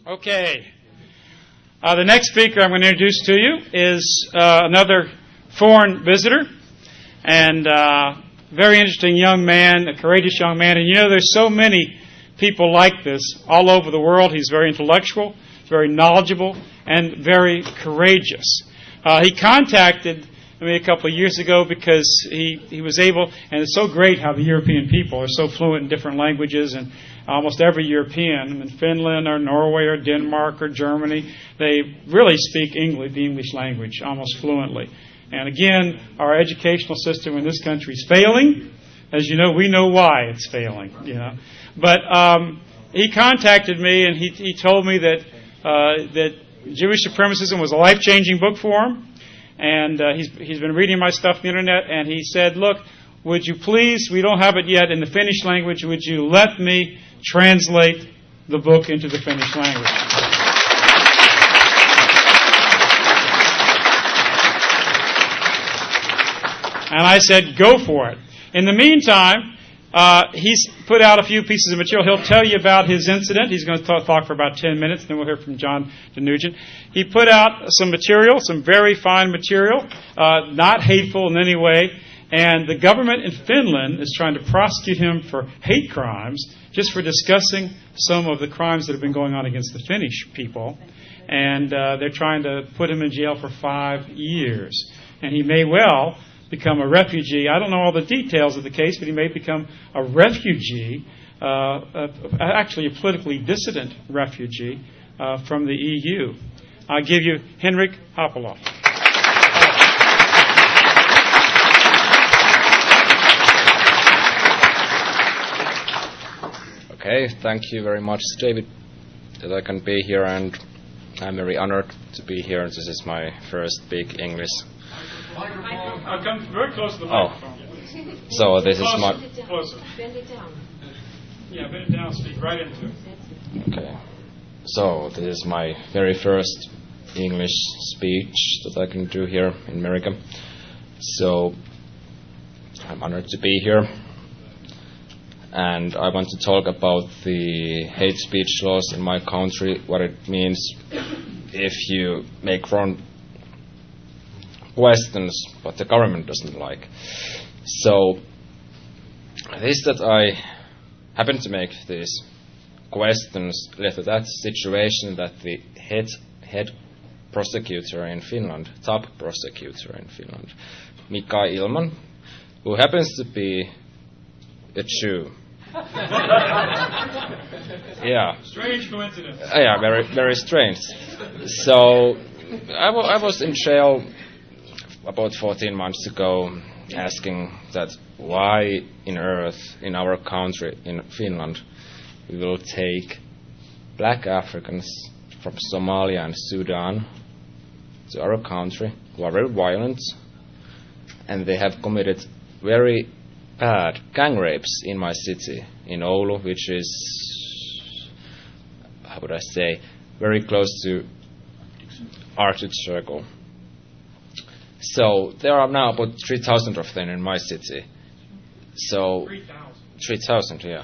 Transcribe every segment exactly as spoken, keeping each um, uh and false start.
Okay. Uh, the next speaker I'm going to introduce to you is uh, another foreign visitor, and uh, very interesting young man, a courageous young man. And you know, there's so many people like this all over the world. He's very intellectual, very knowledgeable, and very courageous. Uh, he contacted me a couple of years ago because he, he was able, and it's so great how the European people are so fluent in different languages, and almost every European, in Finland or Norway or Denmark or Germany, they really speak English, the English language, almost fluently. And again, our educational system in this country is failing. As you know, we know why it's failing. You know, but um, he contacted me and he he told me that uh, that Jewish Supremacism was a life-changing book for him. And uh, he's he's been reading my stuff on the internet, and he said, "Look, would you please? We don't have it yet in the Finnish language. Would you let me translate the book into the Finnish language?" And I said, "Go for it." In the meantime, uh, he's put out a few pieces of material. He'll tell you about his incident. He's going to talk, talk for about ten minutes, then we'll hear from John DeNugent. He put out some material, some very fine material, uh, not hateful in any way. And the government in Finland is trying to prosecute him for hate crimes just for discussing some of the crimes that have been going on against the Finnish people. And uh, they're trying to put him in jail for five years. And he may well become a refugee. I don't know all the details of the case, but he may become a refugee, uh, uh, actually a politically dissident refugee uh, from the E U. I'll give you Henrik Haapala. Okay, thank you very much, David, that I can be here, and I'm very honored to be here. This is my first big English. I'll come very close to the microphone. Oh. So this is my... Closer. Bend it down. Yeah, bend it down, speak right into it. Okay. So this is my very first English speech that I can do here in America. So I'm honored to be here. And I want to talk about the hate speech laws in my country, what it means if you make wrong questions what the government doesn't like. So this that I happen to make these questions led to that situation that the head head prosecutor in Finland, top prosecutor in Finland, Mika Ilman, who happens to be a Jew. Yeah. Strange coincidence. Uh, yeah, very very strange. So I, w- I was in jail about fourteen months ago, asking that why in earth, in our country, in Finland, we will take black Africans from Somalia and Sudan to our country, who are very violent, and they have committed very bad gang rapes in my city, in Oulu, which is, how would I say, very close to Arctic Circle. So there are now about three thousand of them in my city. So three thousand, yeah.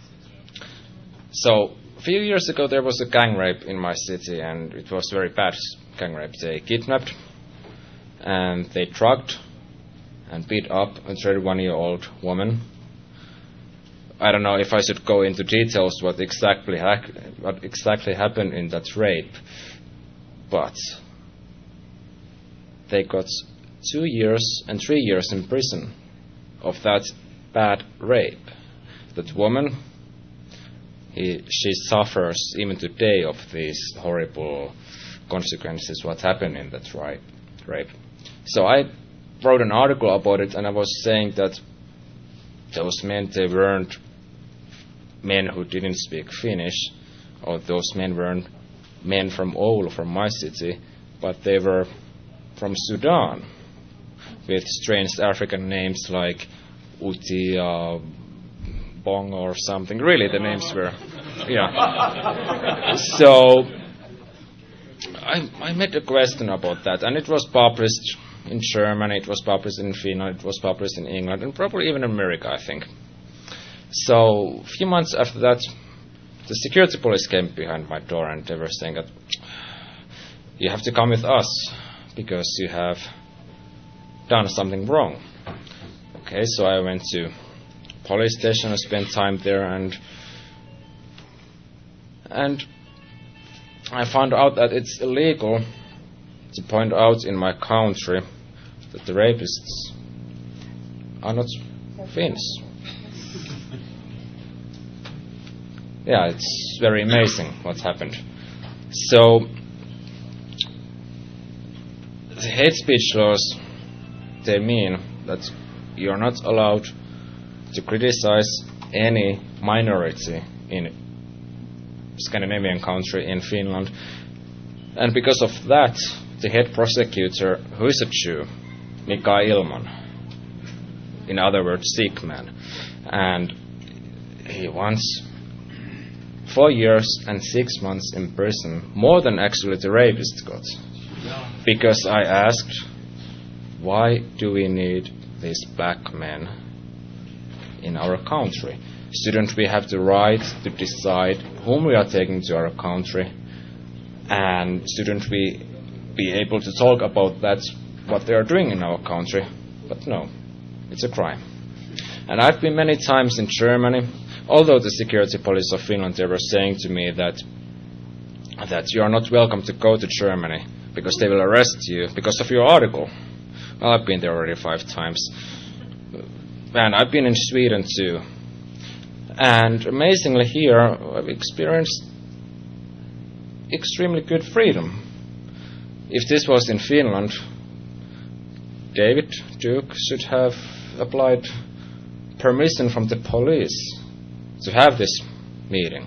So a few years ago there was a gang rape in my city, and it was very bad gang rape. They kidnapped and they drugged and beat up a thirty-one-year-old woman. I don't know if I should go into details what exactly ha- what exactly happened in that rape, but they got two years and three years in prison of that bad rape. That woman, he, she suffers even today of these horrible consequences what happened in that rape. rape. So I wrote an article about it, and I was saying that those men, they weren't men who didn't speak Finnish, or those men weren't men from Oulu, from my city, but they were from Sudan, with strange African names like Uti, uh, Bong or something. Really, the names were, yeah. So I, I made a question about that, and it was published in Germany, it was published in Finland, it was published in England, and probably even America, I think. So a few months after that, the security police came behind my door and they were saying that you have to come with us because you have done something wrong. Okay, so I went to police station and spent time there, and and I found out that it's illegal to point out in my country that the rapists are not Finns. Yeah, it's very amazing what happened. So, the hate speech laws, they mean that you're not allowed to criticize any minority in Scandinavian country, in Finland. And because of that, the head prosecutor, who is a Jew, Mika Ilman, in other words, Sikh man, and he wants four years and six months in prison, more than actually the rapist got. Because I asked, why do we need these black men in our country? Shouldn't we have the right to decide whom we are taking to our country? And shouldn't we be able to talk about that, what they are doing in our country? But no, it's a crime. And I've been many times in Germany, although the security police of Finland, they were saying to me that that you are not welcome to go to Germany because they will arrest you because of your article. Well, I've been there already five times. And I've been in Sweden too. And amazingly here, I've experienced extremely good freedom. If this was in Finland, David Duke should have applied permission from the police to have this meeting.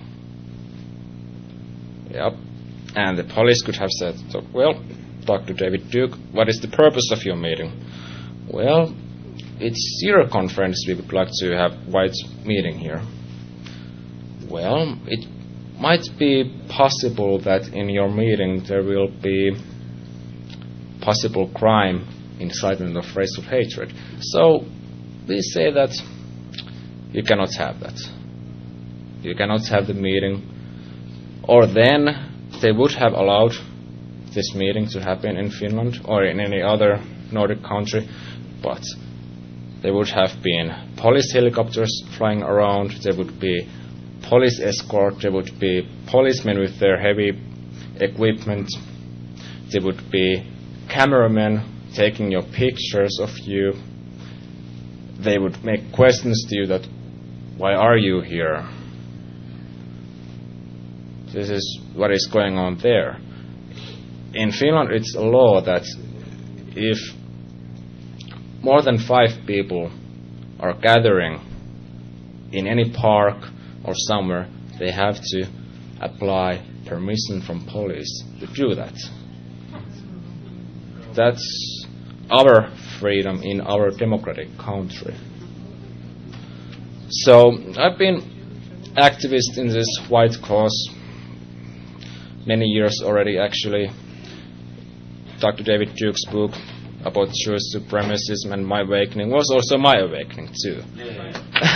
Yep. And the police could have said, well, talk to David Duke, what is the purpose of your meeting? Well, it's zero conference, we would like to have white meeting here. Well, it might be possible that in your meeting there will be possible crime, incitement of racial hatred. So we say that you cannot have that. You cannot have the meeting. Or then they would have allowed this meeting to happen in Finland or in any other Nordic country, but there would have been police helicopters flying around, there would be police escort, there would be policemen with their heavy equipment, there would be cameramen taking your pictures of you, they would make questions to you that, why are you here? This is what is going on there. In Finland, it's a law that if more than five people are gathering in any park or somewhere, they have to apply permission from police to do that. That's our freedom in our democratic country. So I've been activist in this white cause many years already, actually. Doctor David Duke's book about Jewish supremacism and my awakening was also my awakening too. Yeah.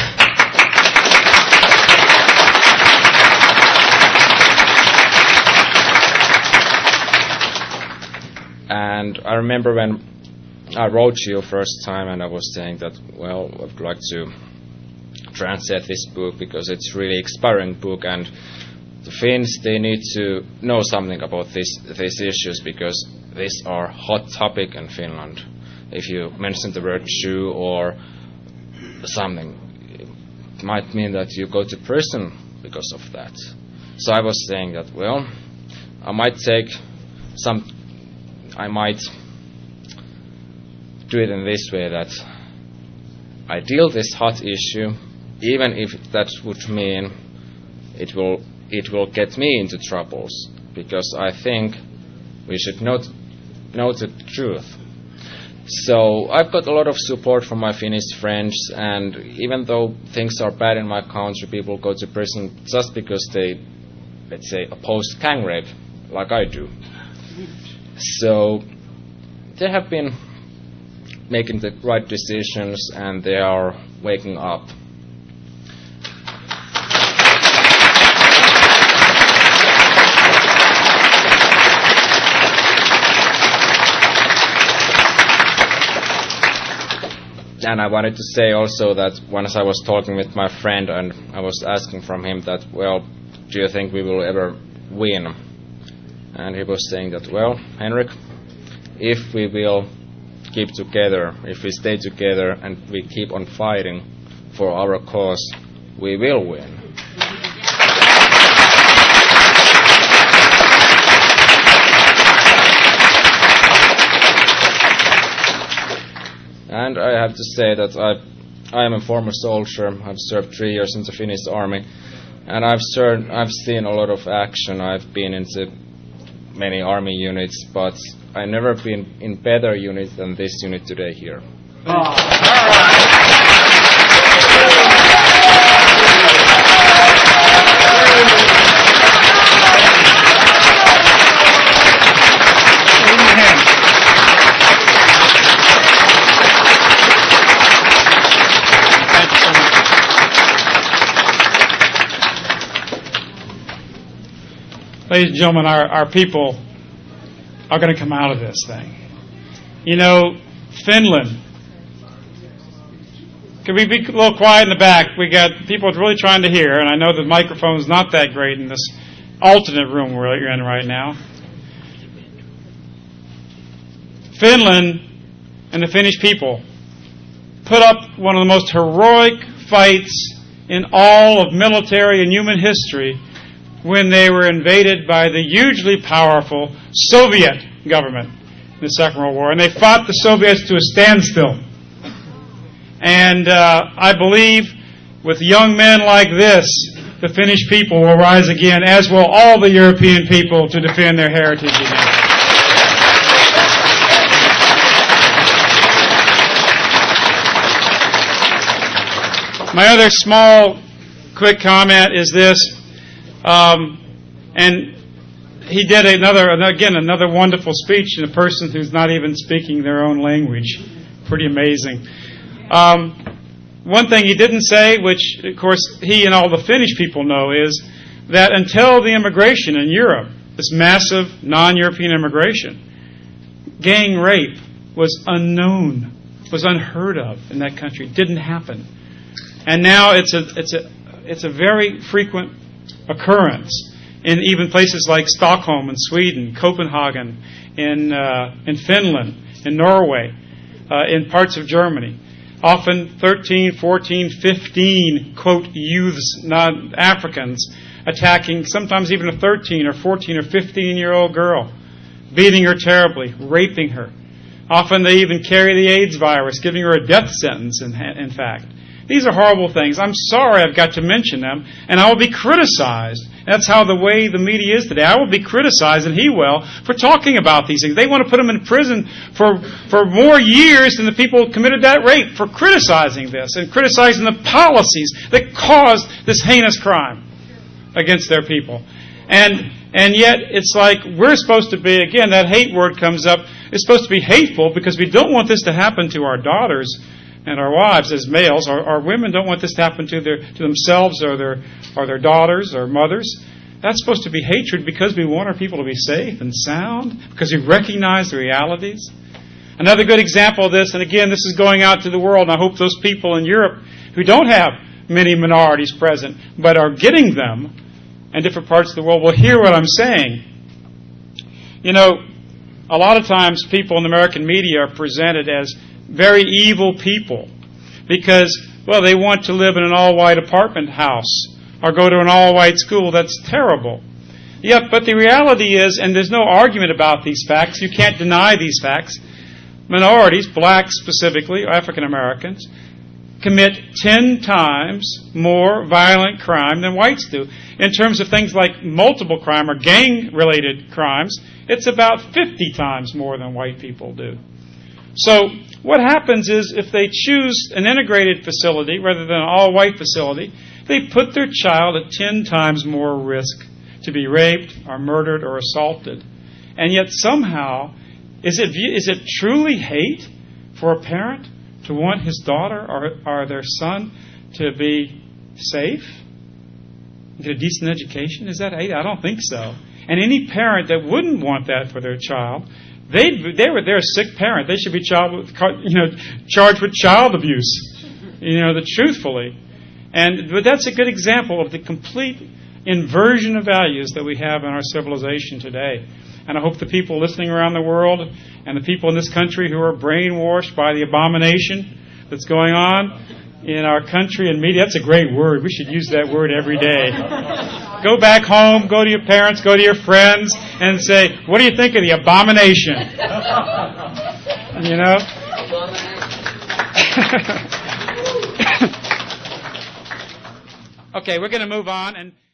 And I remember when I wrote you first time and I was saying that, well, I would like to translate this book because it's really inspiring book, and the Finns, they need to know something about this, these issues because these are hot topic in Finland. If you mention the word Jew or something, it might mean that you go to prison because of that. So I was saying that, well, I might take some, I might do it in this way, that I deal this hot issue, even if that would mean it will it will get me into troubles, because I think we should know, know the truth. So I've got a lot of support from my Finnish friends, and even though things are bad in my country, people go to prison just because they, let's say, oppose gang rape, like I do. So they have been making the right decisions, and they are waking up. And I wanted to say also that once I was talking with my friend and I was asking from him that, well, do you think we will ever win? And he was saying that, well, Henrik, if we will keep together, if we stay together and we keep on fighting for our cause, we will win. And I have to say that I I am a former soldier. I've served three years in the Finnish army, and I've served, I've seen a lot of action. I've been into many army units, but I've never been in better unit than this unit today here. Oh. All right. Ladies and gentlemen, our, our people are going to come out of this thing. You know, Finland. Can we be a little quiet in the back? We got people really trying to hear, and I know the microphone's not that great in this alternate room we're in right now. Finland and the Finnish people put up one of the most heroic fights in all of military and human history when they were invaded by the hugely powerful Soviet government in the Second World War. And they fought the Soviets to a standstill. And uh, I believe with young men like this, the Finnish people will rise again, as will all the European people, to defend their heritage again. My other small, quick comment is this. Um, and he did another, again, another wonderful speech in a person who's not even speaking their own language. Pretty amazing. Um, one thing he didn't say, which, of course, he and all the Finnish people know, is that until the immigration in Europe, this massive non-European immigration, gang rape was unknown, was unheard of in that country. It didn't happen. And now it's a, it's a, it's a very frequent occurrence in even places like Stockholm in Sweden, Copenhagen, in uh, in Finland, in Norway, uh, in parts of Germany. Often thirteen, fourteen, fifteen, quote, youths, not Africans, attacking sometimes even a thirteen or fourteen or fifteen-year-old girl, beating her terribly, raping her. Often they even carry the AIDS virus, giving her a death sentence, in, in fact. These are horrible things. I'm sorry I've got to mention them, and I will be criticized. That's how the way the media is today. I will be criticized, and he will, for talking about these things. They want to put him in prison for, for more years than the people who committed that rape, for criticizing this and criticizing the policies that caused this heinous crime against their people. And and yet it's like we're supposed to be, again, that hate word comes up. It's supposed to be hateful because we don't want this to happen to our daughters and our wives as males. Our, our women don't want this to happen to their to themselves or their or their daughters or mothers. That's supposed to be hatred because we want our people to be safe and sound, because we recognize the realities. Another good example of this, and again, this is going out to the world, and I hope those people in Europe who don't have many minorities present but are getting them in different parts of the world will hear what I'm saying. You know, a lot of times people in the American media are presented as very evil people because, well, they want to live in an all-white apartment house or go to an all-white school. That's terrible. Yep, but the reality is, and there's no argument about these facts, you can't deny these facts, minorities, blacks specifically, African Americans, commit ten times more violent crime than whites do. In terms of things like multiple crime or gang-related crimes, it's about fifty times more than white people do. So what happens is if they choose an integrated facility rather than an all-white facility, they put their child at ten times more risk to be raped or murdered or assaulted. And yet somehow, is it is it truly hate for a parent to want his daughter or, or their son to be safe, get a decent education? Is that hate? I don't think so. And any parent that wouldn't want that for their child They they were they're a sick parent. They should be child, you know, charged with child abuse. You know, the truthfully, and but that's a good example of the complete inversion of values that we have in our civilization today. And I hope the people listening around the world and the people in this country who are brainwashed by the abomination that's going on in our country and media. That's a great word. We should use that word every day. Go back home, go to your parents, go to your friends, and say, what do you think of the abomination? You know? Okay, we're going to move on. and.